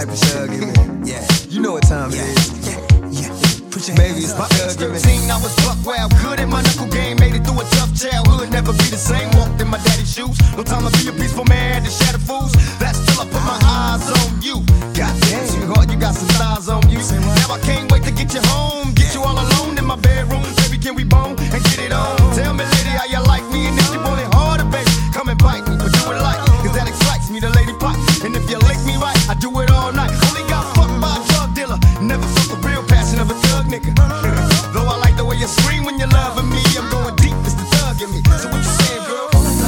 type of thug in me. Yeah, you know what time it is. Maybe it's the thug in me. 13, I was buck wild, good at my knuckle game. Made it through a tough childhood, never be the same. Walked in my daddy's shoes. No time to be a peaceful man to shatter fools. That's till I put my eyes on you. Goddamn, sweetheart, you got some thighs on you. Now I can't wait to get you home. Get you all alone in my bedroom. Baby, can we bone and get it on? Tell me, lady, how you like me. And if you want it harder, baby, come and bite me. But do it like, cause that excites me, the lady pop. And if you lick me right, I do it all night. Only got fucked by a drug dealer. Never felt the real passion of a thug nigga. Though I like the way you scream when you're loving me. I'm going deep, it's the thug in me. So what you saying, girl?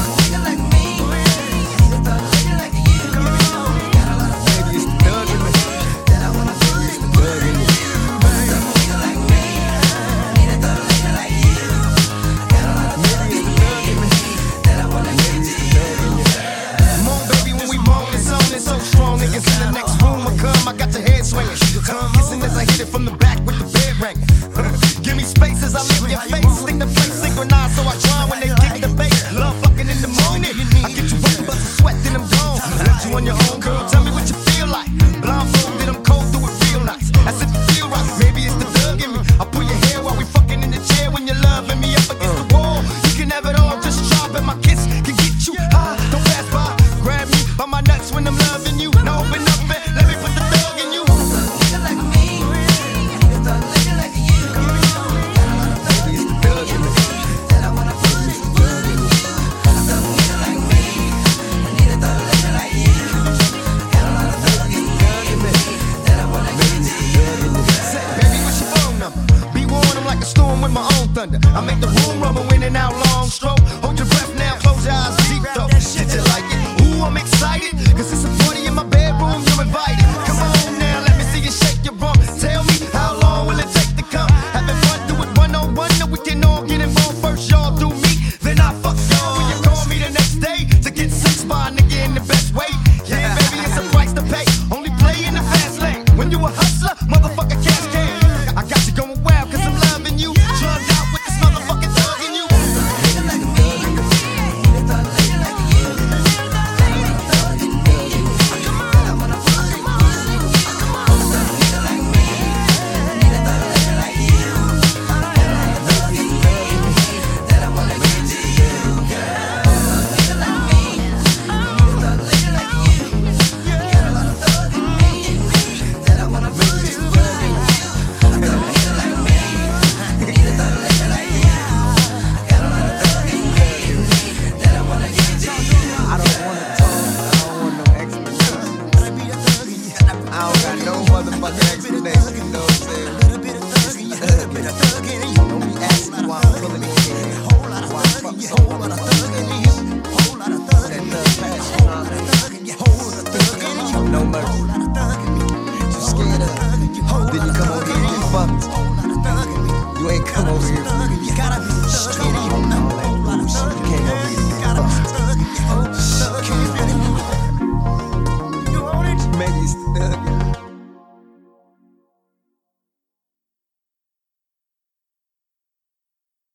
I got your head swinging. Tongue kissing as I hit it from the back with the bed ring. Give me space as I lick your face. Stick the place synchronized so I try when they kick the bass. Love fucking in the morning. I get you wet, bust a sweat, then I'm gone. Left you on your own, girl. Tell me what you feel like. Blindfolded, I'm cold, do it real nice. As if you feel right. Maybe it's the thug in me. I pull your hair while we fucking in the chair when you're loving me up against the wall. You can have it all, just drop it. My kiss can get you high. Don't pass by. Grab me by my nuts when I'm loving you. Now open up and let me put the thug in you. Thunder. I make the room rumble in and out long stroke. Hold your breath now, close your eyes deep though. Did you like it? Ooh, I'm excited. Cause it's a party in my bedroom, you're invited. Come on now, let me see you shake your rump. Tell me, how long will it take to come? Having fun, do it 101, no we can all get involved. First y'all do me, then I fuck y'all. When you call me the next day to get sex by a nigga in the best way. Yeah, baby, it's a price to pay. Only play in the fast lane. When you a hustler, motherfucker cascade. I got you going wild cause I'm loving you. Drugged out with this motherfucking thug in you. I don't got no motherfucking